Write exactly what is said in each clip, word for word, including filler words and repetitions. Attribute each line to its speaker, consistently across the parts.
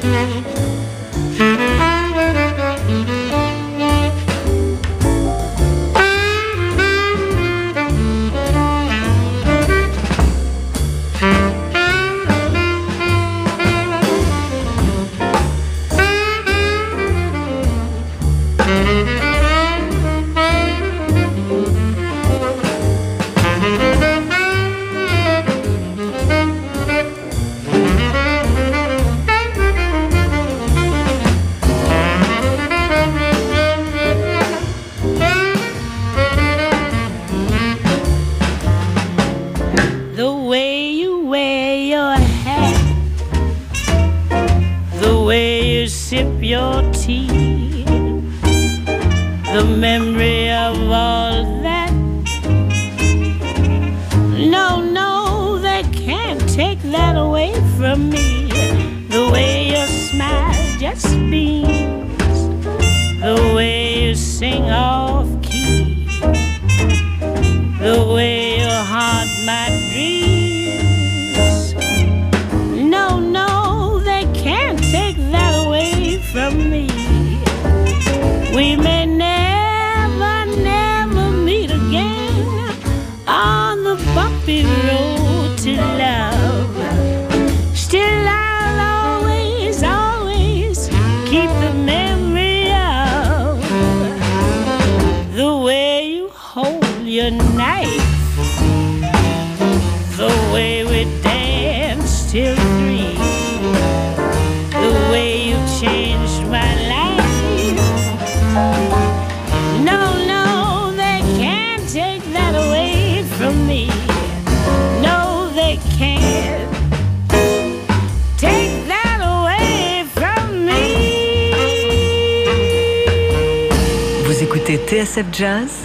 Speaker 1: T S F Jazz,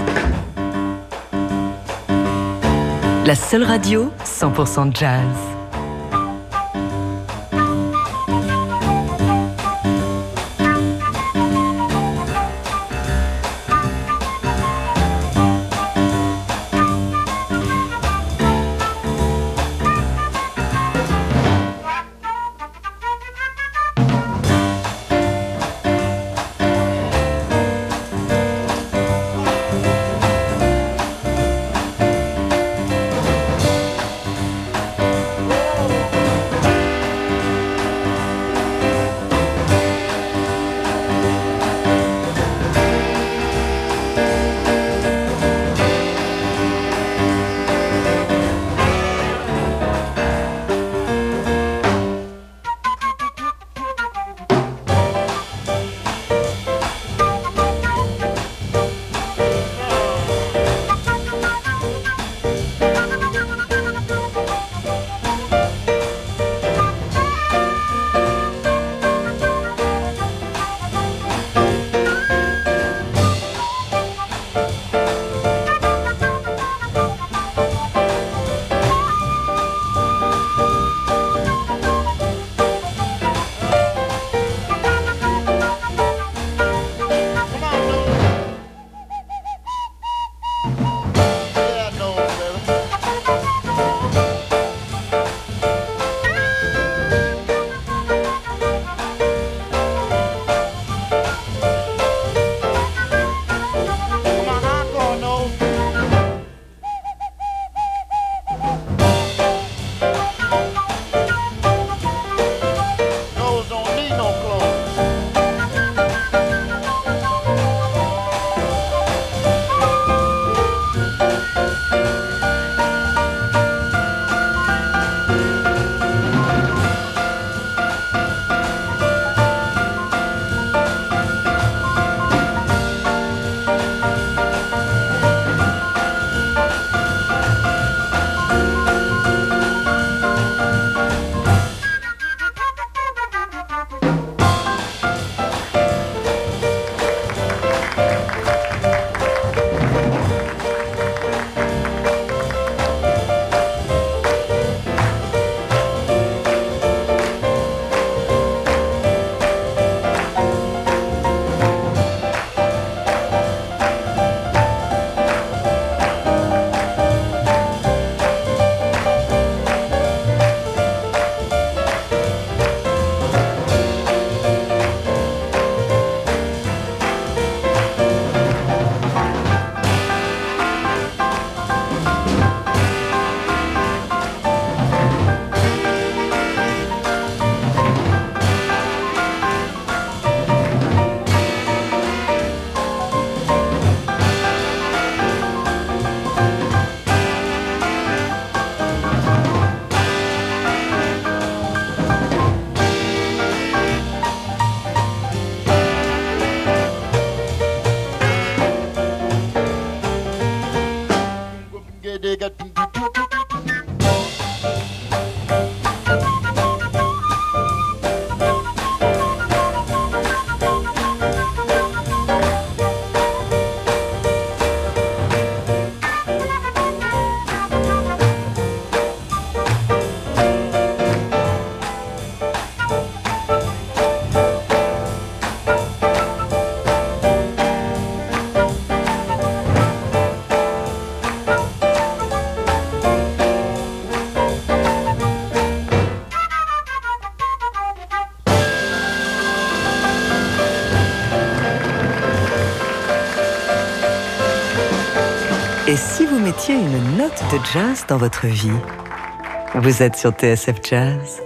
Speaker 1: la seule radio cent pour cent jazz. Et si vous mettiez une note de jazz dans votre vie? Vous êtes sur T S F Jazz.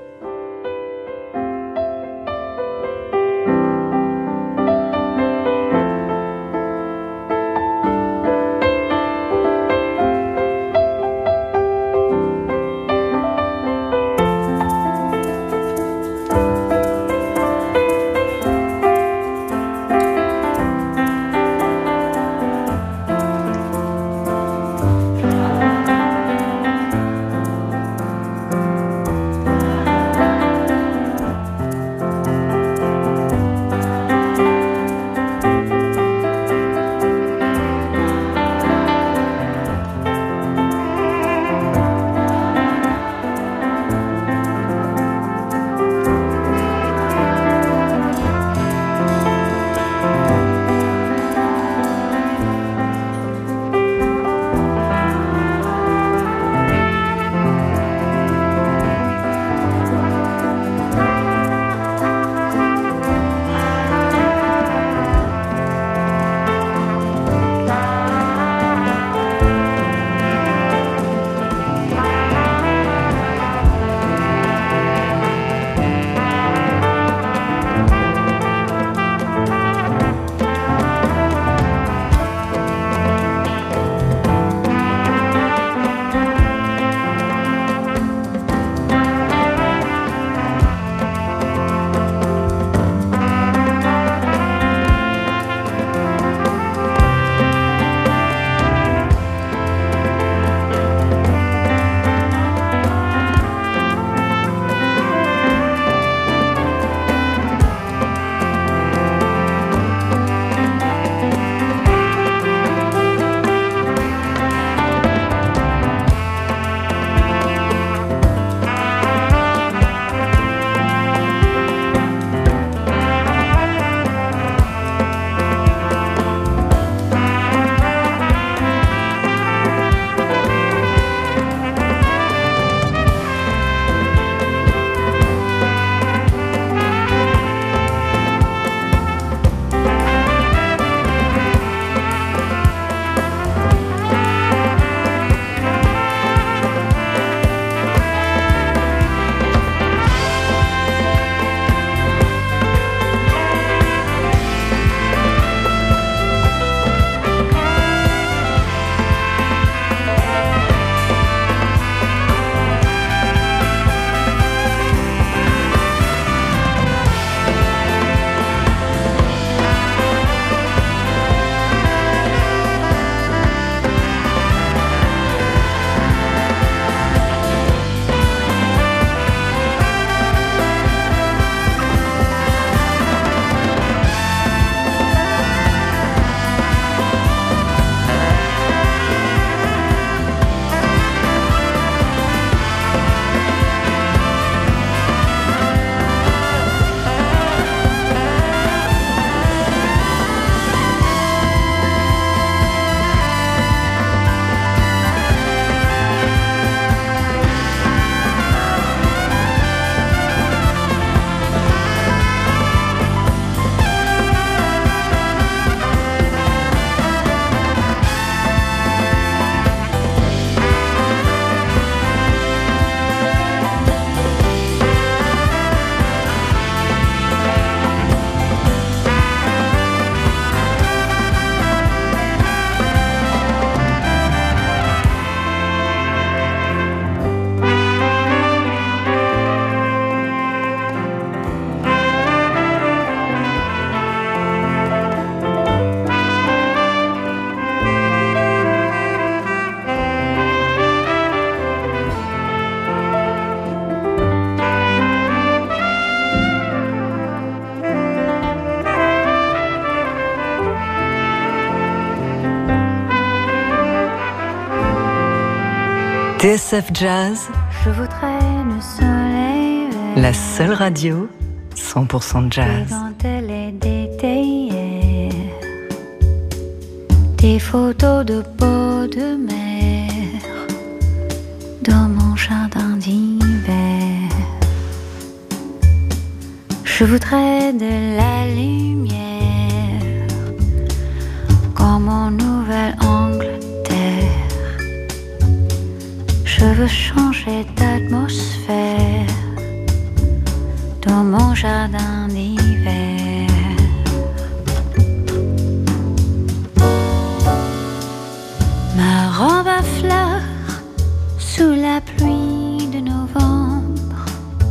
Speaker 1: T S F Jazz,
Speaker 2: je voudrais le soleil vert,
Speaker 1: la seule radio cent pour cent jazz.
Speaker 2: des dentelles et des théières, des photos de peau de mer dans mon jardin d'hiver. Je voudrais de la lumière comme en Nouvelle-Angleterre, veux changer d'atmosphère dans mon jardin d'hiver. Ma robe à fleurs sous la pluie de novembre,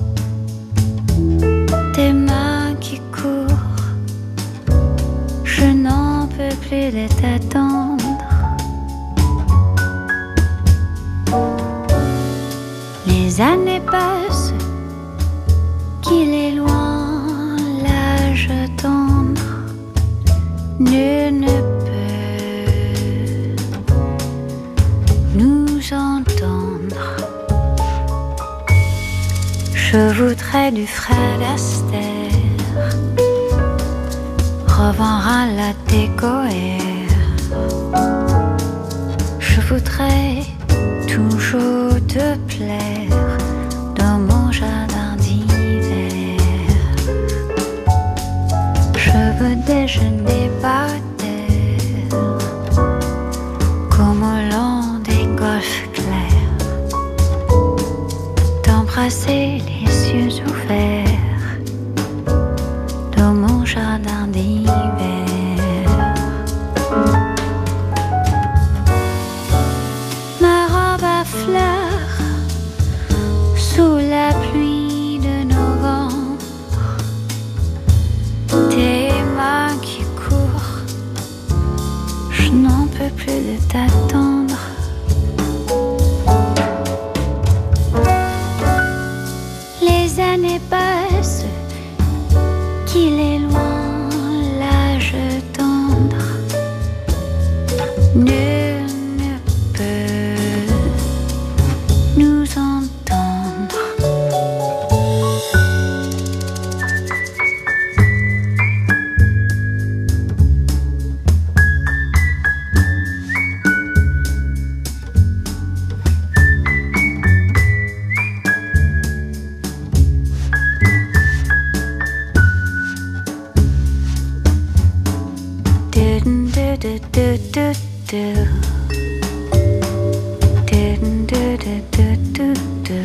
Speaker 2: tes mains qui courent, je n'en peux plus de t'attendre. Les années passent, qu'il est loin l'âge tendre, nul ne peut nous entendre. Je voudrais du Fred Astaire, revoir à la décoère. Je voudrais toujours te plaire dans mon jardin d'hiver. Je veux déjeuner par terre, comme au long des golfes clairs, t'embrasser les yeux ouverts dans mon jardin d'hiver. Ma robe à fleurs sous la pluie de novembre, tes mains qui courent, je n'en peux plus de t'attendre. Les années passent, qu'il est loin l'âge tendre, nul ne peut nous entendre. Do, do, do, do, do. Do, do, do, do, do, do.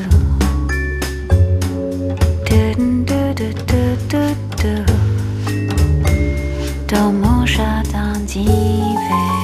Speaker 2: Do, do, do, do, do, do. Dans mon jardin d'hiver.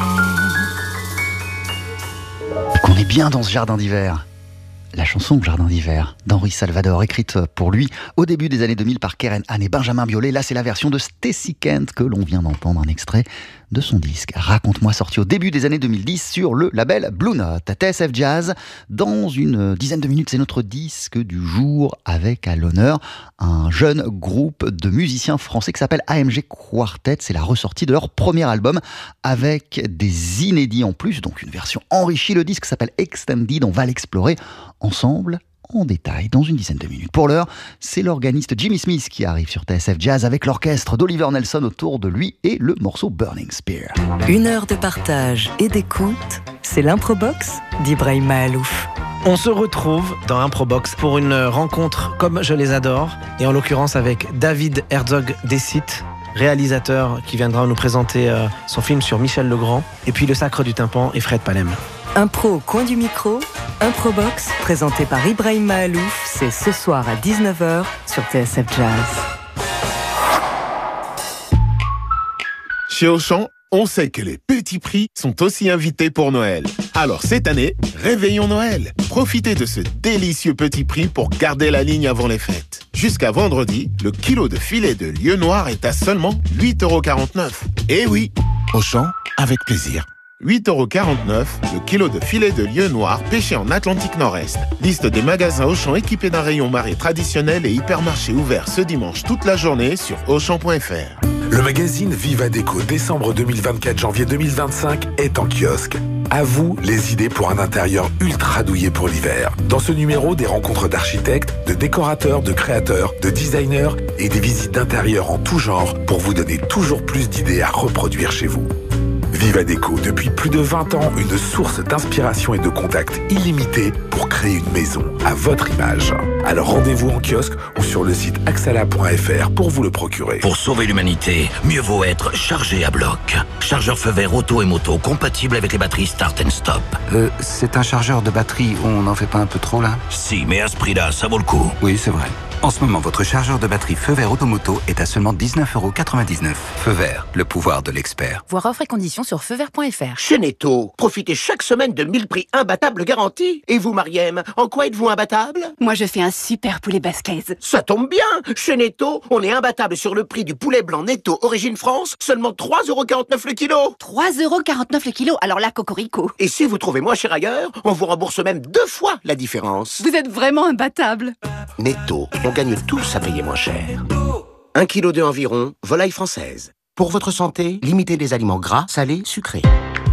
Speaker 3: Qu'on est bien dans ce jardin d'hiver. La chanson Jardin d'hiver d'Henri Salvador, écrite pour lui au début des années deux mille par Keren Anne et Benjamin Biolay. Là, c'est la version de Stacy Kent que l'on vient d'entendre, un extrait de son disque Raconte-moi, sorti au début des années deux mille dix sur le label Blue Note. À T S F Jazz, dans une dizaine de minutes, c'est notre disque du jour avec à l'honneur un jeune groupe de musiciens français qui s'appelle A M G Quartet. C'est la ressortie de leur premier album avec des inédits en plus, donc une version enrichie. Le disque s'appelle Extended, on va l'explorer ensemble en détail dans une dizaine de minutes. Pour l'heure, c'est l'organiste Jimmy Smith qui arrive sur T S F Jazz avec l'orchestre d'Oliver Nelson autour de lui et le morceau Burning Spear.
Speaker 1: Une heure de partage et d'écoute, c'est l'Improbox d'Ibrahim Mahalouf.
Speaker 4: On se retrouve dans Improbox pour une rencontre comme je les adore, et en l'occurrence avec David Herzog-Dessit, réalisateur qui viendra nous présenter euh, son film sur Michel Legrand, et puis Le Sacre du Tympan et Fred Palem.
Speaker 1: Impro au coin du micro, Improbox, présenté par Ibrahim Mahalouf, c'est ce soir à dix-neuf heures sur T S F Jazz.
Speaker 5: Chez Auchan, on sait que les petits prix sont aussi invités pour Noël. Alors cette année, réveillons Noël. Profitez de ce délicieux petit prix pour garder la ligne avant les fêtes. Jusqu'à vendredi, le kilo de filet de lieu noir est à seulement huit euros quarante-neuf. Eh oui, Auchan, avec plaisir. huit euros quarante-neuf, le kilo de filet de lieu noir pêché en Atlantique Nord-Est. Liste des magasins Auchan équipés d'un rayon marée traditionnel et hypermarché ouvert ce dimanche toute la journée sur auchan point f r.
Speaker 6: Le magazine Viva Déco décembre deux mille vingt-quatre janvier deux mille vingt-cinq est en kiosque. À vous les idées pour un intérieur ultra douillet pour l'hiver. Dans ce numéro, des rencontres d'architectes, de décorateurs, de créateurs, de designers et des visites d'intérieur en tout genre pour vous donner toujours plus d'idées à reproduire chez vous. Vivadeco, depuis plus de vingt ans, une source d'inspiration et de contact illimitée pour créer une maison à votre image. Alors rendez-vous en kiosque ou sur le site axala point f r pour vous le procurer.
Speaker 7: Pour sauver l'humanité, mieux vaut être chargé à bloc. Chargeur feu vert auto et moto compatible avec les batteries Start and Stop.
Speaker 8: Euh, c'est un chargeur de batterie, on n'en fait pas un peu trop là?
Speaker 7: Si, mais à ce prix-là, ça vaut le coup.
Speaker 8: Oui, c'est vrai. En ce moment, votre chargeur de batterie feu vert automoto est à seulement dix-neuf euros quatre-vingt-dix-neuf. Feu vert, le pouvoir de l'expert.
Speaker 9: Voir offres et conditions sur feu vert point f r.
Speaker 10: Chez Netto, profitez chaque semaine de mille prix imbattables garantis. Et vous, Mariem, en quoi êtes-vous imbattable?
Speaker 9: Moi, je fais un super poulet basquez.
Speaker 10: Ça tombe bien. Chez Netto, on est imbattable sur le prix du poulet blanc Netto Origine France, seulement trois euros quarante-neuf le kilo.
Speaker 9: trois euros quarante-neuf le kilo, alors là, cocorico.
Speaker 10: Et si vous trouvez moins cher ailleurs, on vous rembourse même deux fois la différence.
Speaker 9: Vous êtes vraiment imbattable.
Speaker 10: Netto, on gagne tous à payer moins cher. Un kilo de environ, volaille française. Pour votre santé, limitez les aliments gras, salés, sucrés.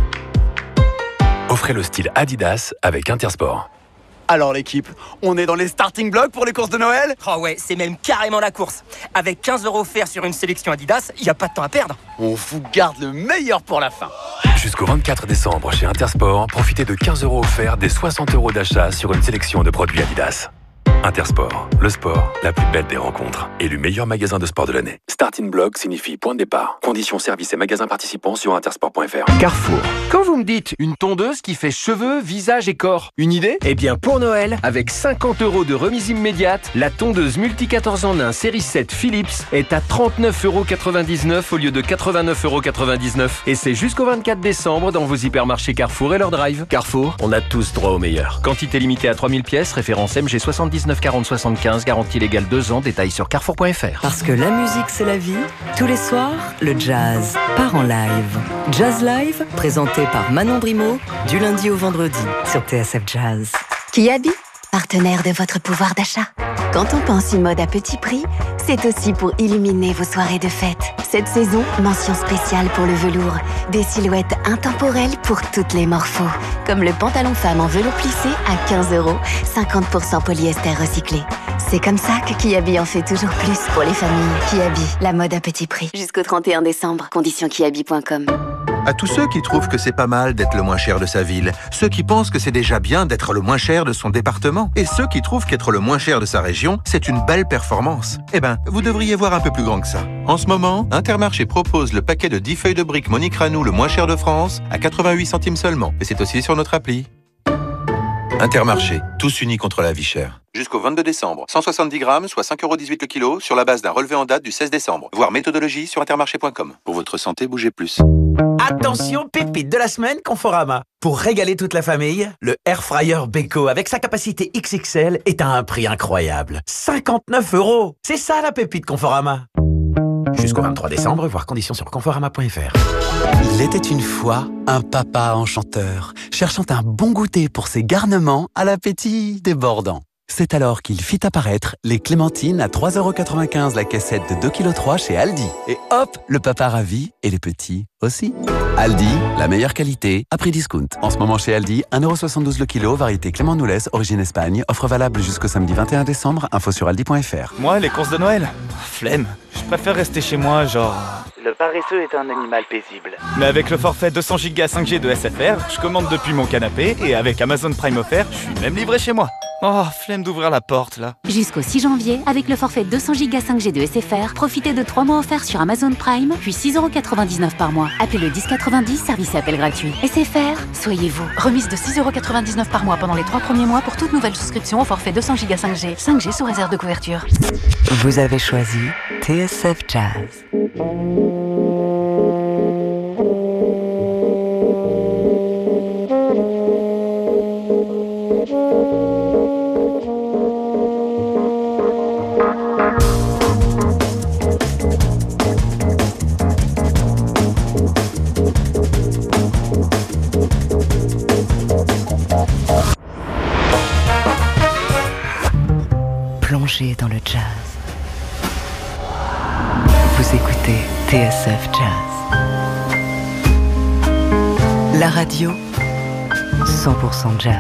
Speaker 11: Offrez le style Adidas avec Intersport.
Speaker 12: Alors l'équipe, on est dans les starting blocks pour les courses de Noël?
Speaker 13: Oh ouais, c'est même carrément la course. Avec quinze euros offerts sur une sélection Adidas, il n'y a pas de temps à perdre.
Speaker 12: On vous garde le meilleur pour la fin.
Speaker 11: Jusqu'au vingt-quatre décembre chez Intersport, profitez de quinze euros offerts des soixante euros d'achat sur une sélection de produits Adidas. Intersport, le sport, la plus belle des rencontres. Élu meilleur magasin de sport de l'année. Starting block signifie point de départ. Conditions, services et magasins participants sur intersport point f r.
Speaker 14: Carrefour. Quand vous me dites une tondeuse qui fait cheveux, visage et corps, une idée? Eh bien pour Noël, avec cinquante euros de remise immédiate, la tondeuse multi quatorze en un série sept Philips est à trente-neuf euros quatre-vingt-dix-neuf au lieu de quatre-vingt-neuf euros quatre-vingt-dix-neuf. Et c'est jusqu'au vingt-quatre décembre dans vos hypermarchés Carrefour et leur drive. Carrefour, on a tous droit au meilleur. Quantité limitée à trois mille pièces, référence M G soixante-dix-neuf quarante soixante-quinze, garantie légale deux ans, détails sur carrefour point f r.
Speaker 1: Parce que la musique c'est la vie, tous les soirs, le jazz part en live. Jazz Live, présenté par Manon Brimaud, du lundi au vendredi sur T S F Jazz.
Speaker 15: Kiabi, partenaire de votre pouvoir d'achat. Quand on pense une-mode à petit prix, c'est aussi pour illuminer vos soirées de fête. Cette saison, mention spéciale pour le velours. Des silhouettes intemporelles pour toutes les morphos. Comme le pantalon femme en velours plissé à quinze euros, cinquante pour cent polyester recyclé. C'est comme ça que Kiabi en fait toujours plus pour les familles. Kiabi, la mode à petit prix. Jusqu'au trente et un décembre, conditions kiabi point com.
Speaker 16: À tous ceux qui trouvent que c'est pas mal d'être le moins cher de sa ville, ceux qui pensent que c'est déjà bien d'être le moins cher de son département, et ceux qui trouvent qu'être le moins cher de sa région, c'est une belle performance. Eh ben, vous devriez voir un peu plus grand que ça. En ce moment, Intermarché propose le paquet de dix feuilles de briques Monique Ranou le moins cher de France à quatre-vingt-huit centimes seulement. Et c'est aussi sur notre appli. Intermarché, tous unis contre la vie chère. Jusqu'au vingt-deux décembre, cent soixante-dix grammes, soit cinq euros dix-huit le kilo, sur la base d'un relevé en date du seize décembre. Voir méthodologie sur intermarché point com. Pour votre santé, bougez plus.
Speaker 17: Attention, pépite de la semaine Conforama. Pour régaler toute la famille, le Air Fryer Beko avec sa capacité X X L est à un prix incroyable. cinquante-neuf euros. C'est ça la pépite Conforama. Jusqu'au vingt-trois décembre, voir conditions sur conforama point f r.
Speaker 18: Il était une fois un papa enchanteur, cherchant un bon goûter pour ses garnements à l'appétit débordant. C'est alors qu'il fit apparaître les clémentines à trois euros quatre-vingt-quinze la cassette de deux virgule trois kilos chez Aldi. Et hop, le papa ravi et les petits aussi. Aldi, la meilleure qualité à prix discount. En ce moment chez Aldi, un euro soixante-douze le kilo, variété Clément Noulès, origine Espagne. Offre valable jusqu'au samedi vingt et un décembre. Info sur aldi point f r.
Speaker 19: Moi, les courses de Noël, flemme. Je préfère rester chez moi, genre...
Speaker 20: Le paresseux est un animal paisible.
Speaker 19: Mais avec le forfait deux cents gigas cinq G de S F R, je commande depuis mon canapé et avec Amazon Prime offert, je suis même livré chez moi. Oh, flemme d'ouvrir la porte, là.
Speaker 21: Jusqu'au six janvier, avec le forfait deux cents gigas cinq G de S F R, profitez de trois mois offerts sur Amazon Prime, puis six euros quatre-vingt-dix-neuf par mois. Appelez le dix quatre-vingt-dix, service et appel gratuit. S F R, soyez vous.
Speaker 9: Remise de six euros quatre-vingt-dix-neuf par mois pendant les trois premiers mois pour toute nouvelle souscription au forfait deux cents gigas cinq G. cinq G sous réserve de couverture.
Speaker 1: Vous avez choisi T S F Jazz. Plongez dans le jazz. Vous écoutez T S F Jazz. La radio, cent pour cent jazz.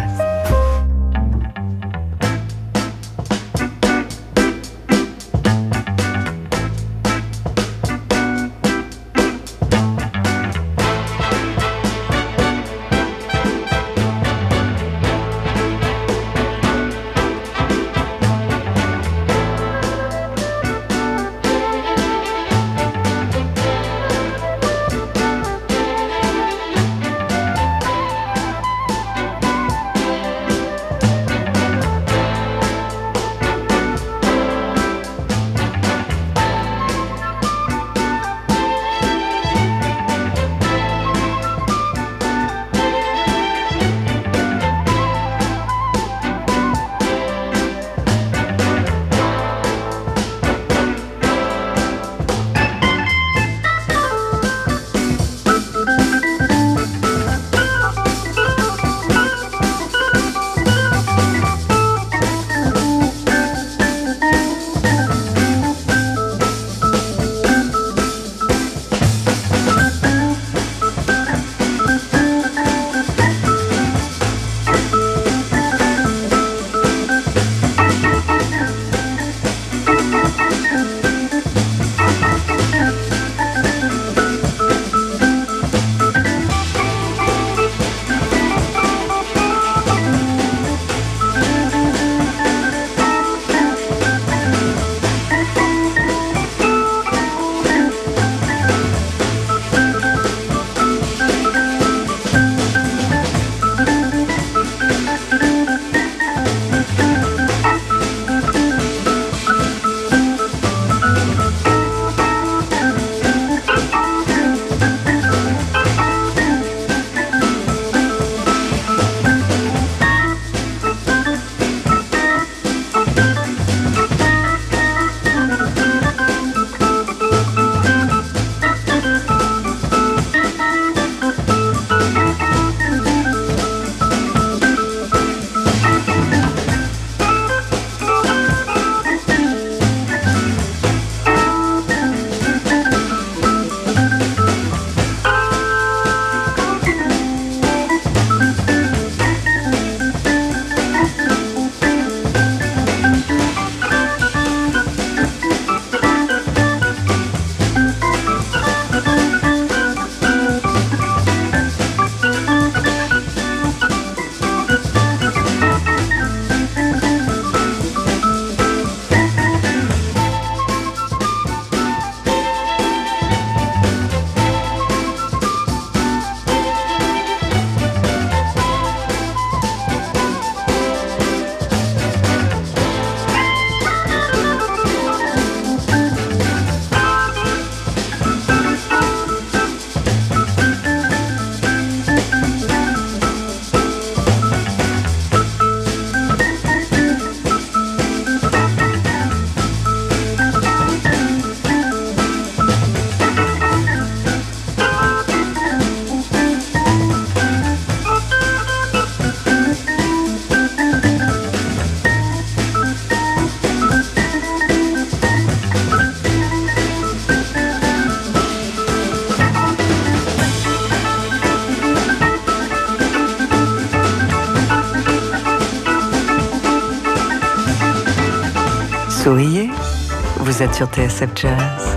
Speaker 1: Vous êtes sur T S F Jazz.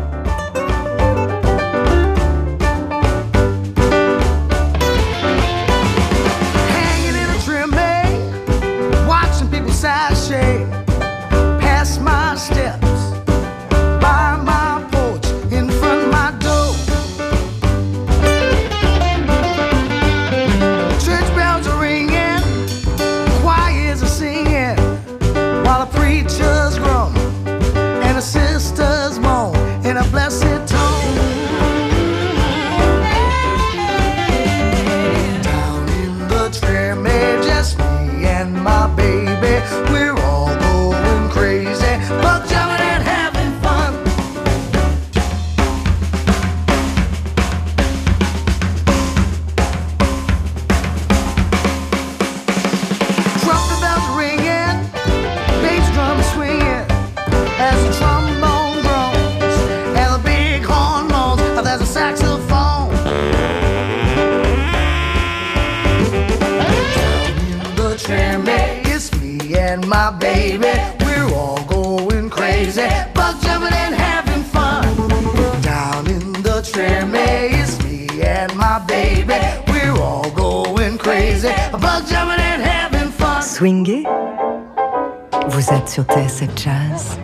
Speaker 1: Swingez. Vous êtes sur T S F Jazz.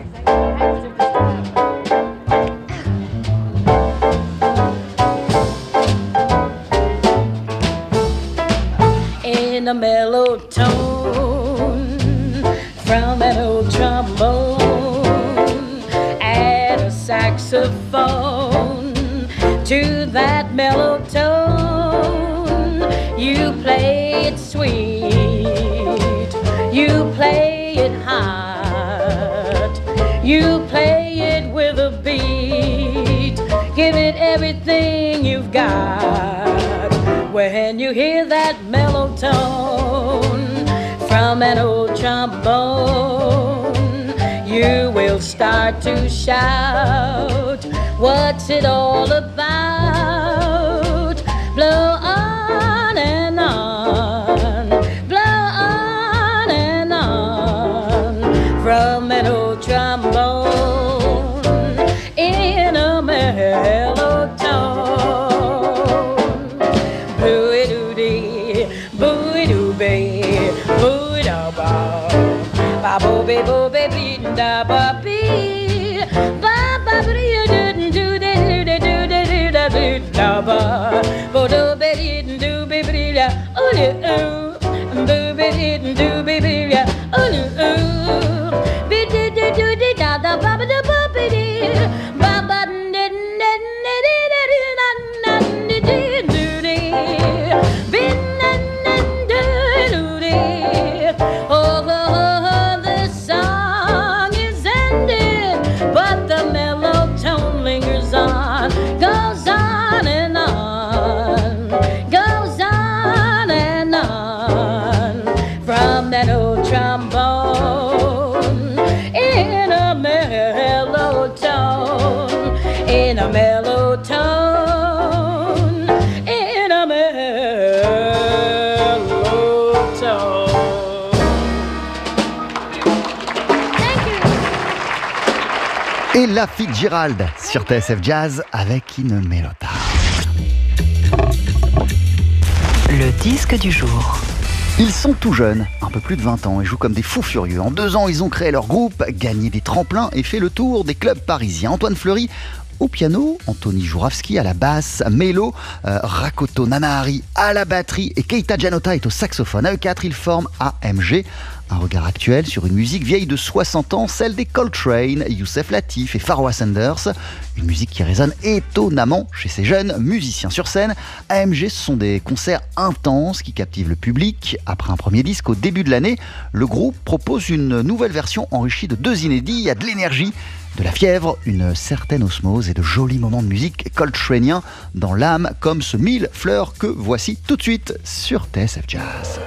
Speaker 2: In a mellow tone from an old trombone and a saxophone, to that mellow tone you play it sweet, you play it hot, you play it with a beat, give it everything you've got. When you hear that mellow tone from an old trombone, you will start to shout, what's it all about? Blow on and on, blow on and on, from an old trombone in a mellow tone. Boo-doo-dee, boo-doo-bee, boo-da-ba, ba-bo-be-bo-be-be-da-ba-bee, ba-ba-ba-dee-do-do-do-do-do-do-do-do-ba, bo-do-be-dee-do-be-be-da, oh-do-oh, boo-be-dee-do-be-be-da, oh-do-oh, be-dee-do-do-dee-da-da-ba-ba-da-ba-be-dee,
Speaker 3: Ella Fitzgerald sur T S F Jazz avec In Melota.
Speaker 1: Le disque du jour.
Speaker 3: Ils sont tout jeunes, un peu plus de vingt ans, et jouent comme des fous furieux. En deux ans, ils ont créé leur groupe, gagné des tremplins et fait le tour des clubs parisiens. Antoine Fleury au piano, Anthony Jouravski à la basse, Mélo, euh, Rakoto Nanahari à la batterie et Keita Janota est au saxophone. À eux quatre, ils forment A M G. Un regard actuel sur une musique vieille de soixante ans, celle des Coltrane, Youssef Latif et Pharoah Sanders. Une musique qui résonne étonnamment chez ces jeunes musiciens sur scène. A M G, ce sont des concerts intenses qui captivent le public. Après un premier disque au début de l'année, le groupe propose une nouvelle version enrichie de deux inédits. Il y a de l'énergie, de la fièvre, une certaine osmose et de jolis moments de musique coltranéens dans l'âme, comme ce Mille fleurs que voici tout de suite sur T S F Jazz.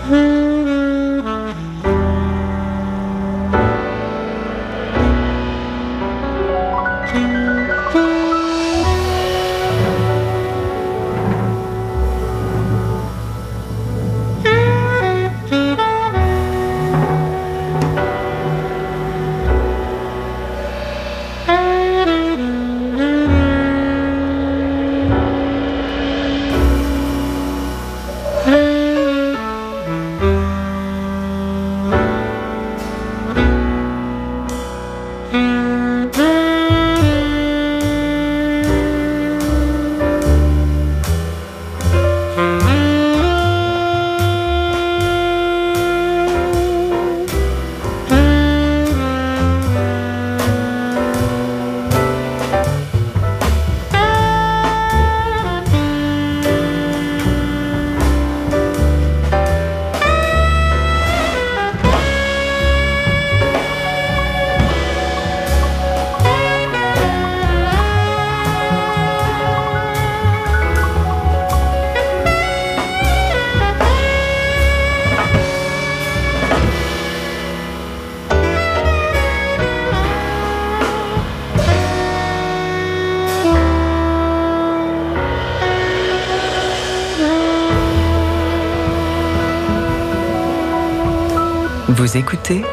Speaker 1: Vous écoutez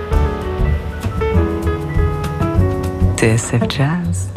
Speaker 1: T S F Jazz.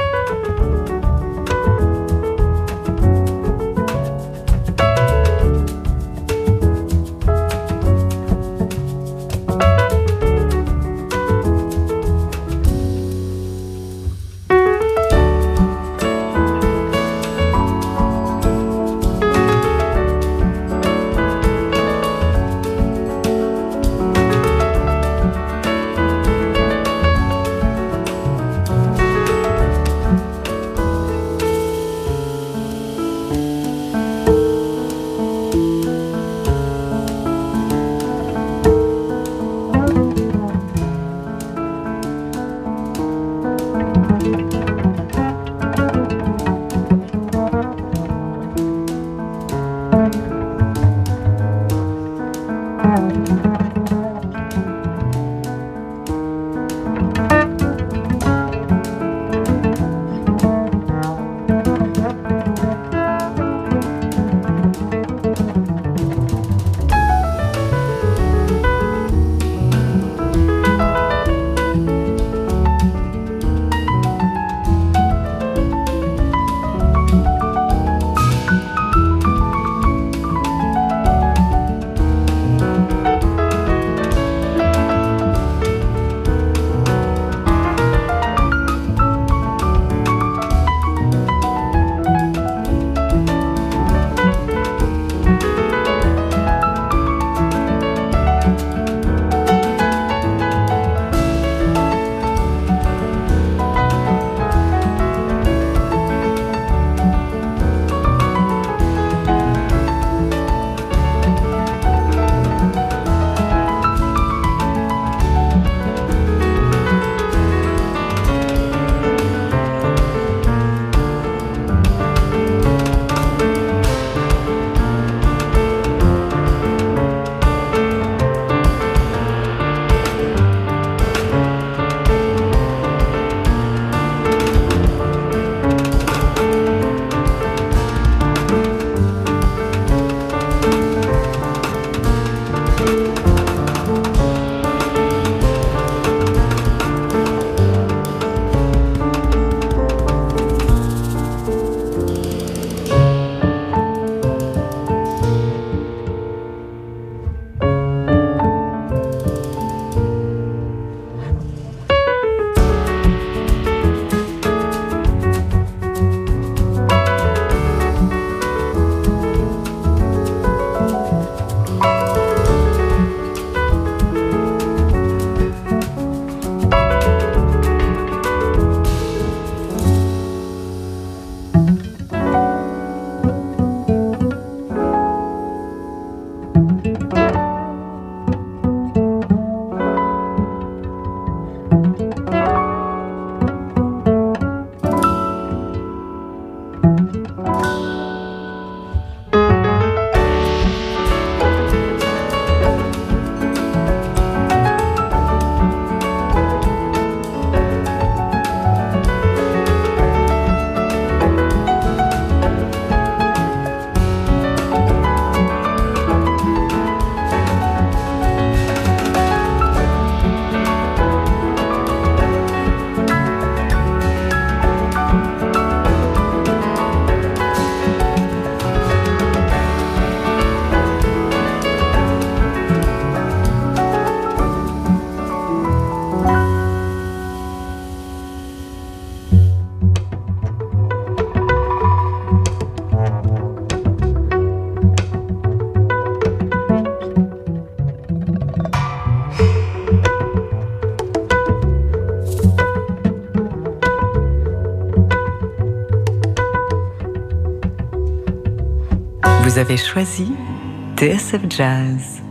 Speaker 1: Vous avez choisi T S F Jazz.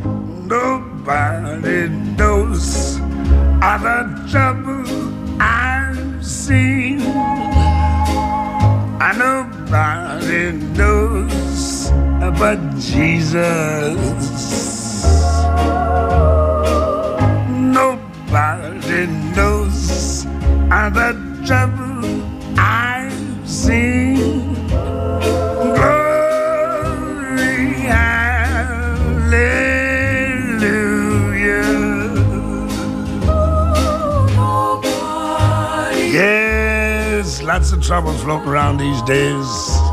Speaker 4: Nobody knows of the trouble I've seen. And nobody knows but Jesus. Nobody knows of the trouble I've seen. Glory, hallelujah. Yes, lots of trouble floating around these days.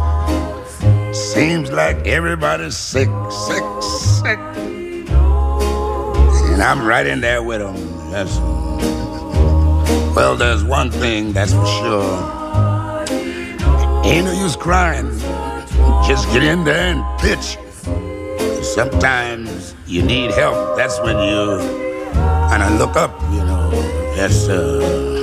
Speaker 4: Seems like everybody's sick, sick, sick. And I'm right in there with them. That's, well, there's one thing that's for sure. Ain't no use crying. Just get in there and pitch. Sometimes you need help. That's when you kind of look up, you know. Yes, sir.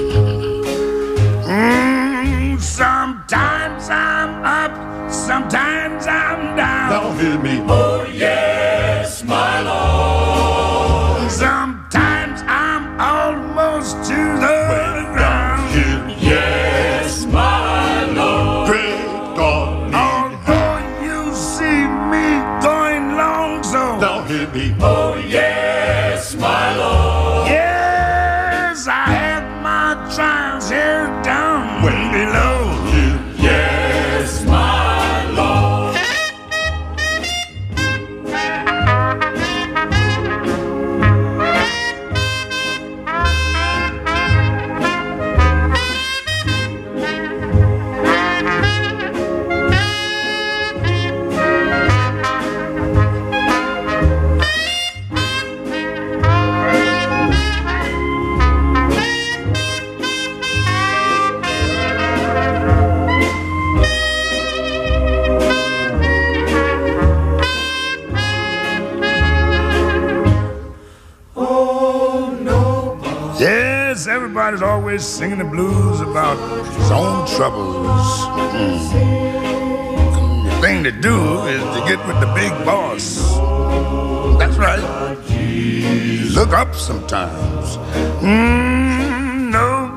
Speaker 4: Mm, sometimes I'm up, sometimes I'm down.
Speaker 22: Now hear me. Oh, yes, my Lord.
Speaker 4: Sometimes I'm almost to the ground.
Speaker 22: Here, yes, my Lord. Great God.
Speaker 4: Although you see me going long, so
Speaker 22: now hear me. Oh, yes, my Lord.
Speaker 4: Yes, I have my trials here down way below.
Speaker 22: Here, yes, my Lord.
Speaker 4: Yes, everybody's always singing the blues about his own troubles. Mm. The thing to do is to get with the big boss. That's right. Look up sometimes. Mm,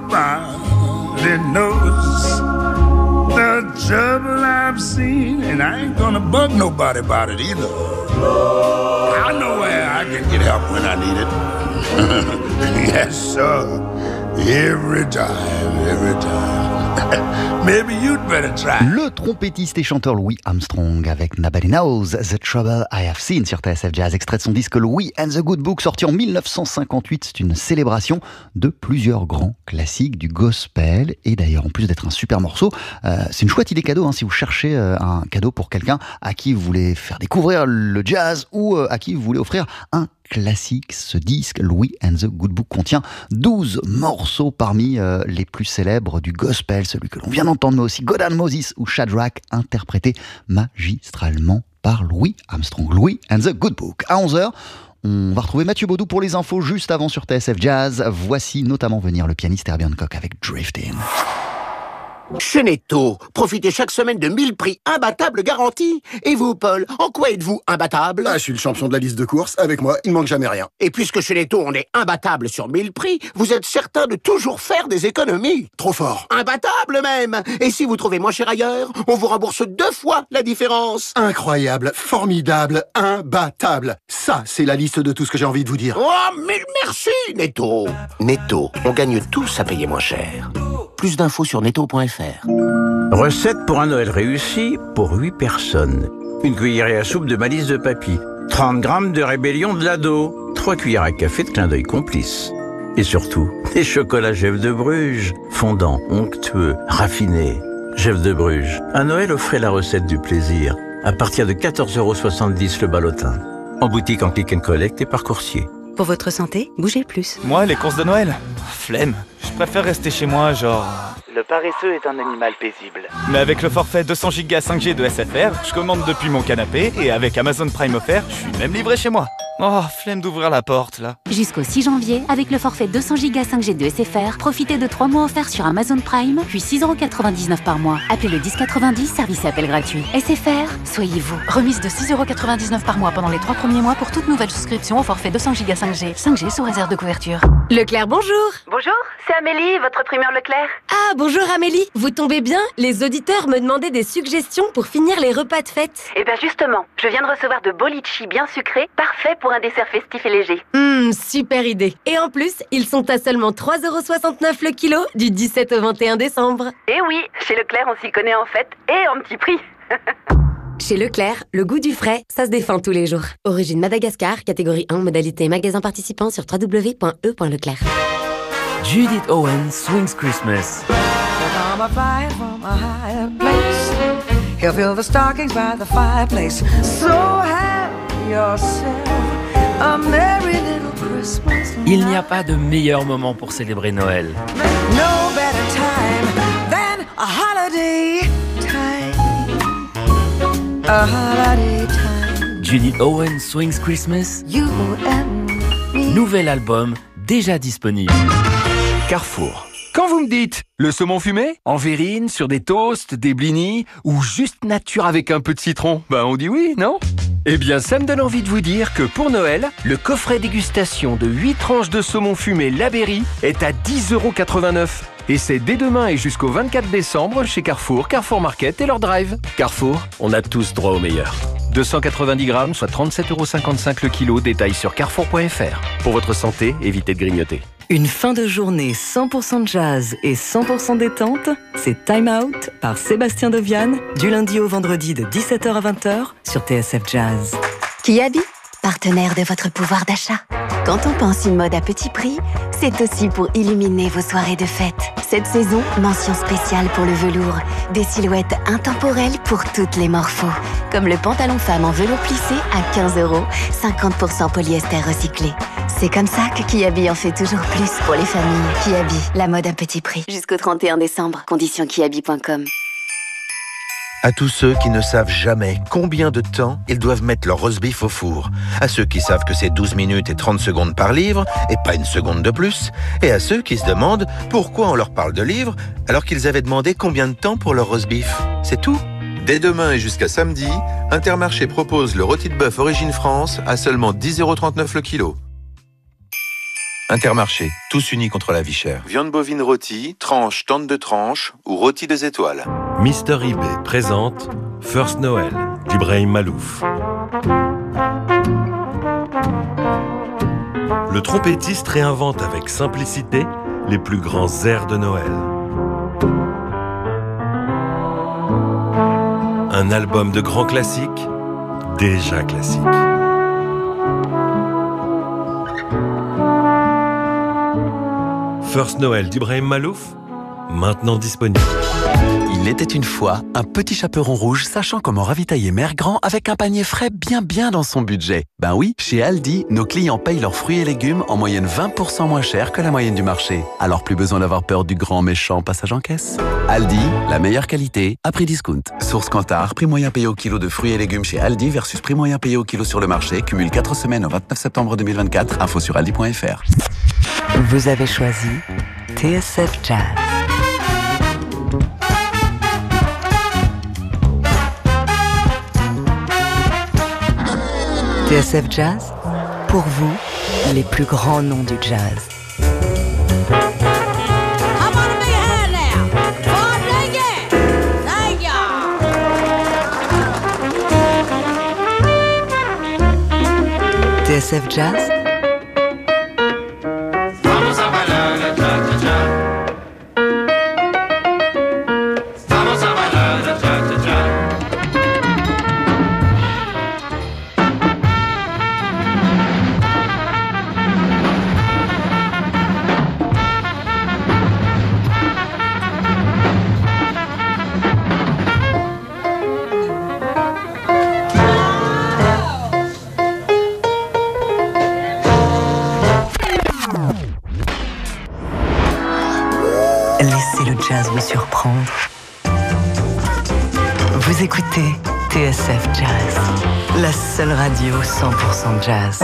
Speaker 4: nobody knows the trouble I've seen, and I ain't gonna bug nobody about it either. I know where I can get help when I need it. Yes, sir. Every time, every time. Maybe you'd better try.
Speaker 3: Le trompettiste et chanteur Louis Armstrong avec Nobody Knows The Trouble I Have Seen sur T S F Jazz, extrait de son disque Louis and the Good Book, sorti en dix-neuf cent cinquante-huit. C'est une célébration de plusieurs grands classiques du gospel. Et d'ailleurs, en plus d'être un super morceau, euh, c'est une chouette idée cadeau, hein, si vous cherchez euh, un cadeau pour quelqu'un à qui vous voulez faire découvrir le jazz ou euh, à qui vous voulez offrir un classique. Ce disque Louis and the Good Book contient douze morceaux parmi euh, les plus célèbres du gospel, celui que l'on vient d'entendre, mais aussi God and Moses ou Shadrach, interprété magistralement par Louis Armstrong. Louis and the Good Book. À onze heures, on va retrouver Mathieu Baudou pour les infos juste avant sur T S F Jazz. Voici notamment venir le pianiste Herbie Hancock avec Driftin'.
Speaker 10: Chez Netto, profitez chaque semaine de mille prix imbattables garantis. Et vous, Paul, en quoi êtes-vous imbattable?
Speaker 23: Ah, je suis le champion de la liste de courses. Avec moi, il manque jamais rien.
Speaker 10: Et puisque chez Netto, on est imbattable sur mille prix, vous êtes certain de toujours faire des économies.
Speaker 23: Trop fort.
Speaker 10: Imbattable même. Et si vous trouvez moins cher ailleurs, on vous rembourse deux fois la différence.
Speaker 23: Incroyable, formidable, imbattable. Ça, c'est la liste de tout ce que j'ai envie de vous dire.
Speaker 10: Oh, mille merci, Netto. Netto, on gagne tous à payer moins cher. Plus d'infos sur netto point f r.
Speaker 24: Recette pour un Noël réussi pour huit personnes. Une cuillerée à soupe de malice de papy. trente grammes de rébellion de l'ado. trois cuillères à café de clin d'œil complice. Et surtout, des chocolats Gev de Bruges. Fondants, onctueux, raffinés. Gev de Bruges. À Noël, offrez la recette du plaisir. À partir de quatorze euros soixante-dix le ballotin. En boutique, en click and collect et par coursier.
Speaker 21: Pour votre santé, bougez plus.
Speaker 19: Moi, les courses de Noël, flemme. Je préfère rester chez moi, genre...
Speaker 20: Le paresseux est un animal paisible.
Speaker 19: Mais avec le forfait deux cents gigas cinq G de S F R, je commande depuis mon canapé et avec Amazon Prime offert, je suis même livré chez moi. Oh, flemme d'ouvrir la porte, là.
Speaker 21: Jusqu'au six janvier, avec le forfait deux cents gigas cinq G de S F R, profitez de trois mois offerts sur Amazon Prime, puis six euros quatre-vingt-dix-neuf par mois. Appelez le dix quatre-vingt-dix, service et appel gratuit. S F R, soyez vous.
Speaker 9: Remise de six euros quatre-vingt-dix-neuf par mois pendant les trois premiers mois pour toute nouvelle souscription au forfait deux cents gigas cinq G. cinq G sous réserve de couverture.
Speaker 5: Leclerc, bonjour.
Speaker 6: Bonjour, c'est Amélie, votre primeur Leclerc.
Speaker 5: Ah, bonjour Amélie. Vous tombez bien, les auditeurs me demandaient des suggestions pour finir les repas de fête.
Speaker 6: Eh bien justement, je viens de recevoir de beaux litchis bien sucrés, parfaits pour un dessert festif et léger.
Speaker 5: Hum, super idée. Et en plus, ils sont à seulement trois euros soixante-neuf le kilo du dix-sept au vingt et un décembre.
Speaker 6: Eh oui, chez Leclerc, on s'y connaît en fait, et en petit prix.
Speaker 5: Chez Leclerc, le goût du frais, ça se défend tous les jours. Origine Madagascar, catégorie un, modalité magasin participant sur w w w point e point leclerc.
Speaker 7: Judith Owens Swings Christmas. He'll fill the stockings by the fireplace. So have yourself a merry little Christmas.
Speaker 8: Il n'y a pas de meilleur moment pour célébrer Noël.
Speaker 7: No better time than a holiday time. A holiday time.
Speaker 8: Judith Owens Swings Christmas.
Speaker 7: You and me.
Speaker 8: Nouvel album déjà disponible.
Speaker 14: Carrefour. Quand vous me dites le saumon fumé, en verrine, sur des toasts, des blinis, ou juste nature avec un peu de citron, ben on dit oui, non? Eh bien, ça me donne envie de vous dire que pour Noël, le coffret dégustation de huit tranches de saumon fumé La Berry est à dix euros quatre-vingt-neuf. Et c'est dès demain et jusqu'au vingt-quatre décembre chez Carrefour, Carrefour Market et leur drive. Carrefour, on a tous droit au meilleur. deux cent quatre-vingt-dix grammes, soit trente-sept euros cinquante-cinq le kilo, détail sur carrefour point f r. Pour votre santé, évitez de grignoter.
Speaker 1: Une fin de journée cent pour cent jazz et cent pour cent détente, c'est Time Out par Sébastien Dovian, du lundi au vendredi de dix-sept heures à vingt heures sur T S F Jazz.
Speaker 15: Kiabi, partenaire de votre pouvoir d'achat. Quand on pense une mode à petit prix, c'est aussi pour illuminer vos soirées de fête. Cette saison, mention spéciale pour le velours. Des silhouettes intemporelles pour toutes les morphos. Comme le pantalon femme en velours plissé à quinze euros, cinquante pour cent polyester recyclé. C'est comme ça que Kiabi en fait toujours plus pour les familles. Kiabi, la mode à petit prix. Jusqu'au trente et un décembre, conditions kiabi point com.
Speaker 16: À tous ceux qui ne savent jamais combien de temps ils doivent mettre leur roast beef au four. À ceux qui savent que c'est douze minutes et trente secondes par livre, et pas une seconde de plus. Et à ceux qui se demandent pourquoi on leur parle de livres, alors qu'ils avaient demandé combien de temps pour leur roast beef. C'est tout. Dès demain et jusqu'à samedi, Intermarché propose le rôti de bœuf Origine France à seulement dix euros trente-neuf le kilo. Intermarché, tous unis contre la vie chère. Viande bovine rôtie, tranche, tente de tranche ou rôti deux étoiles.
Speaker 25: Mister eBay présente First Noël d'Ibrahim Malouf. Le trompettiste réinvente avec simplicité les plus grands airs de Noël. Un album de grands classiques, déjà classique. First Noël d'Ibrahim Malouf, maintenant disponible.
Speaker 18: Il était une fois un petit chaperon rouge sachant comment ravitailler Mère Grand avec un panier frais bien bien dans son budget. Ben oui, chez Aldi, nos clients payent leurs fruits et légumes en moyenne vingt pour cent moins cher que la moyenne du marché. Alors plus besoin d'avoir peur du grand méchant passage en caisse. Aldi, la meilleure qualité à prix discount. Source Kantar, prix moyen payé au kilo de fruits et légumes chez Aldi versus prix moyen payé au kilo sur le marché. Cumule quatre semaines au vingt-neuf septembre deux mille vingt-quatre. Info sur aldi point f r.
Speaker 1: Vous avez choisi T S F Jazz. T S F Jazz, pour vous, les plus grands noms du jazz. T S F Jazz. Laissez le jazz vous surprendre. Vous écoutez T S F Jazz, la seule radio cent pour cent jazz.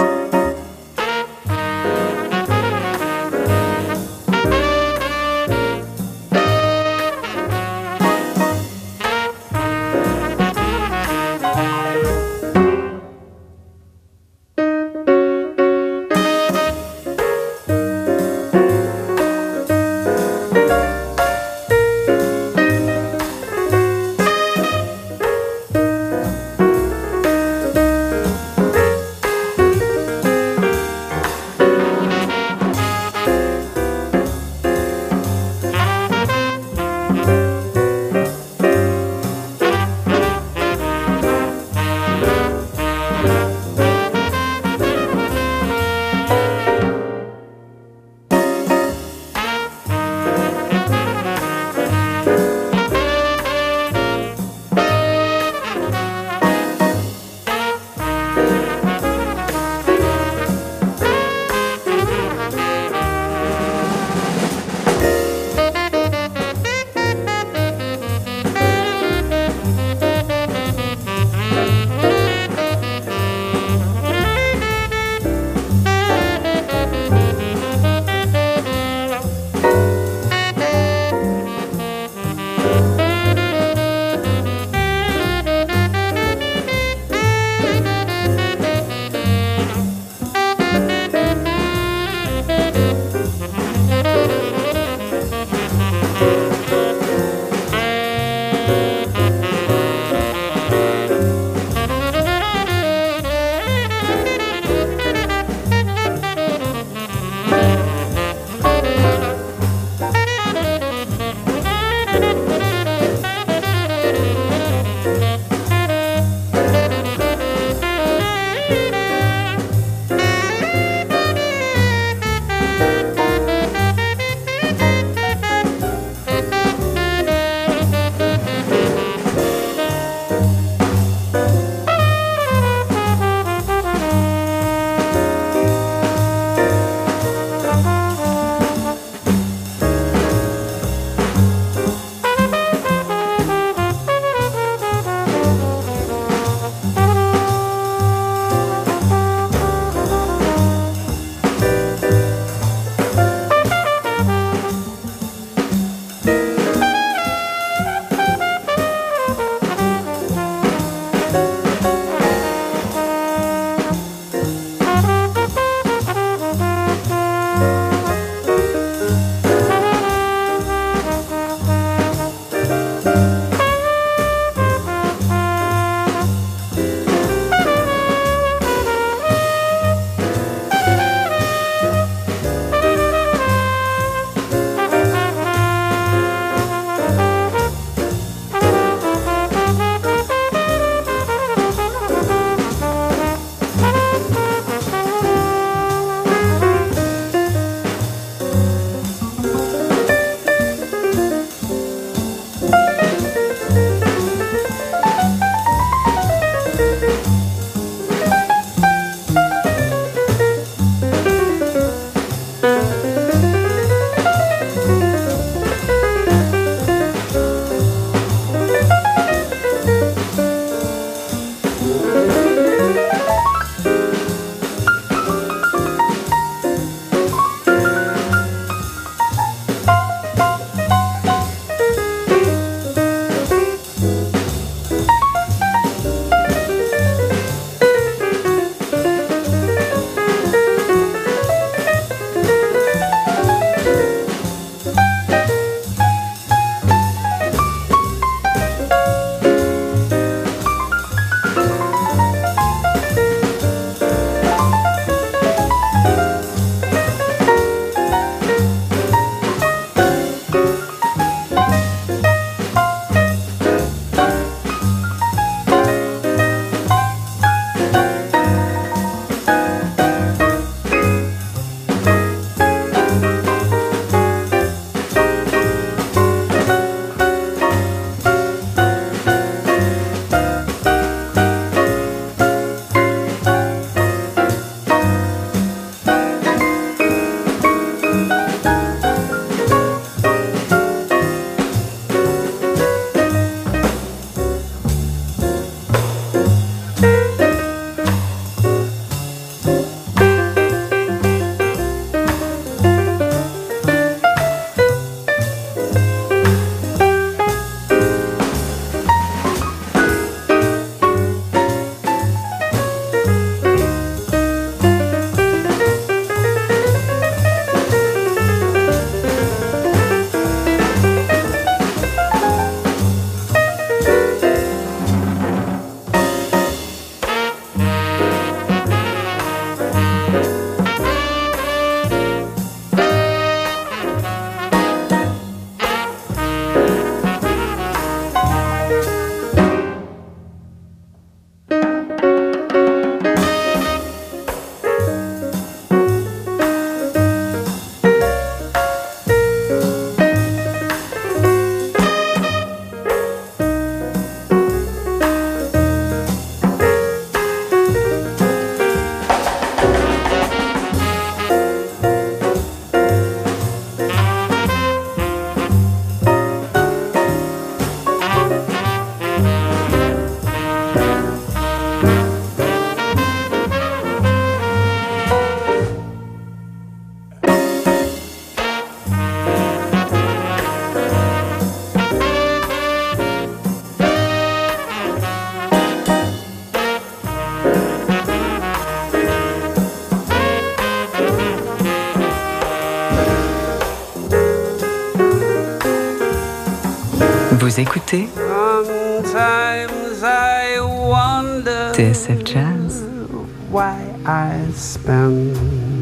Speaker 1: Vous écoutez
Speaker 7: Sometimes I wonder
Speaker 1: T S F Jazz.
Speaker 7: Why I spend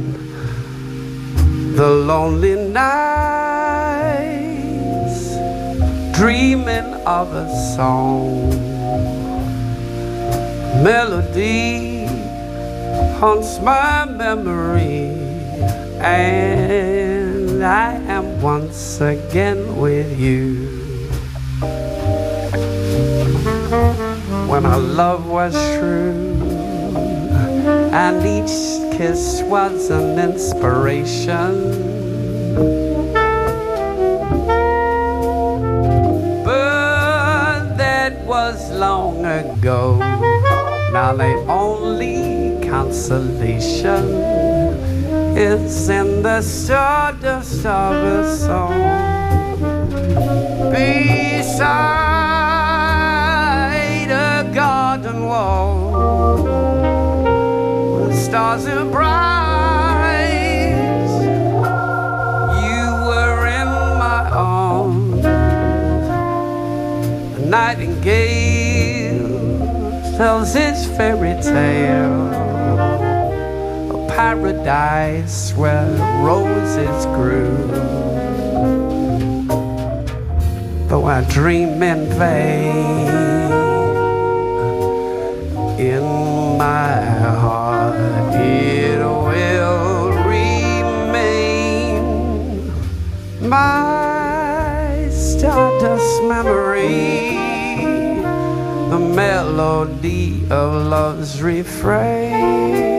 Speaker 7: the lonely nights dreaming of a song. Melody haunts my memory, and I am once again with you. When our love was true, and each kiss was an inspiration. But that was long ago. Now the only consolation is in the stardust of a song. Beside a garden wall, the stars are bright. You were in my arms. A nightingale tells its fairy tale, a paradise where roses grew. Though I dream in vain, in my heart it will remain my stardust memory, the melody of love's refrain.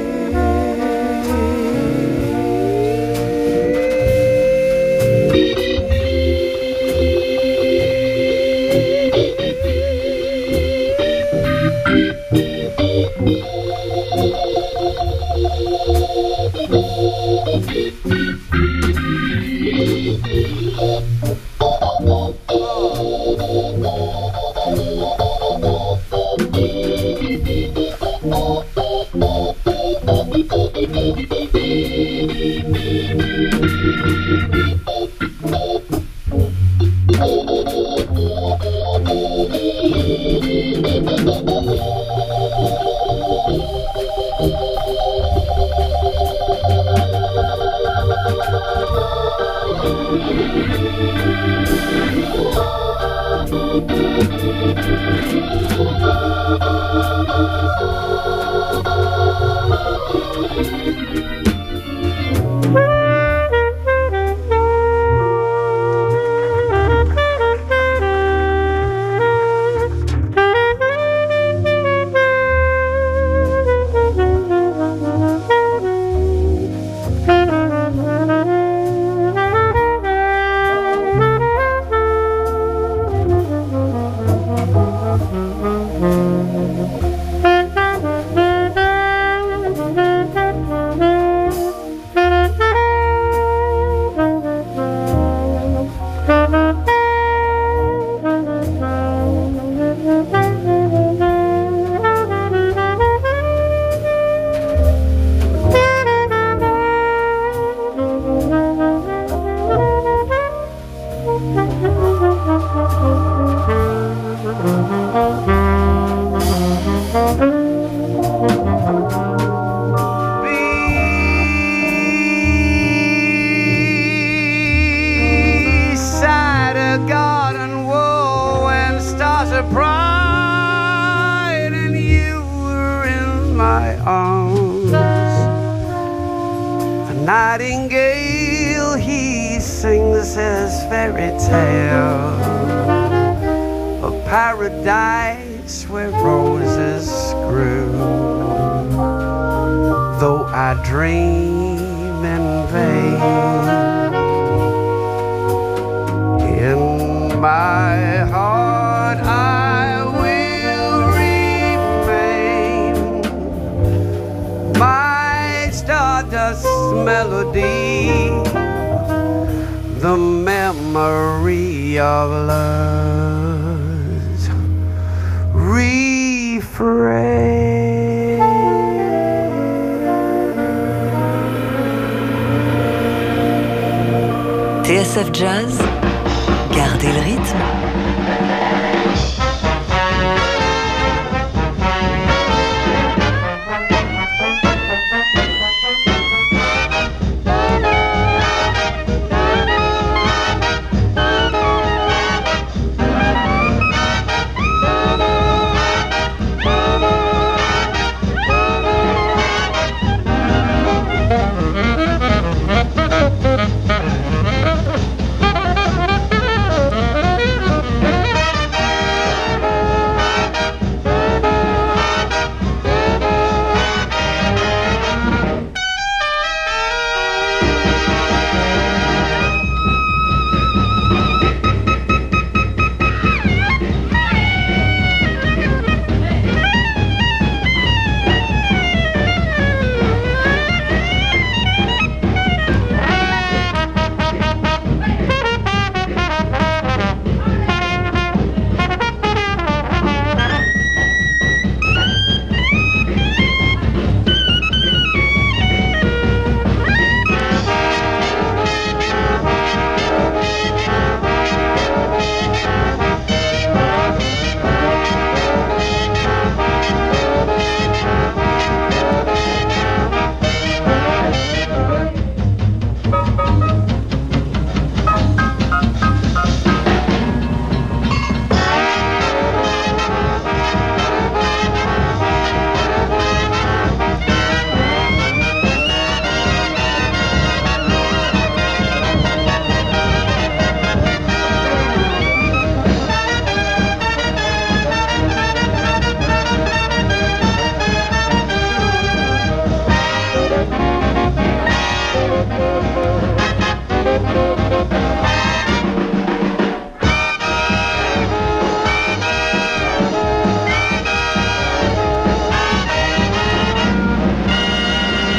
Speaker 7: Nightingale, he sings his fairy tale, a paradise where roses grew. Though I dream in vain, in my heart I will remain my stardust melody, the memory of love's refrain.
Speaker 1: T S F Jazz, gardez le rythme.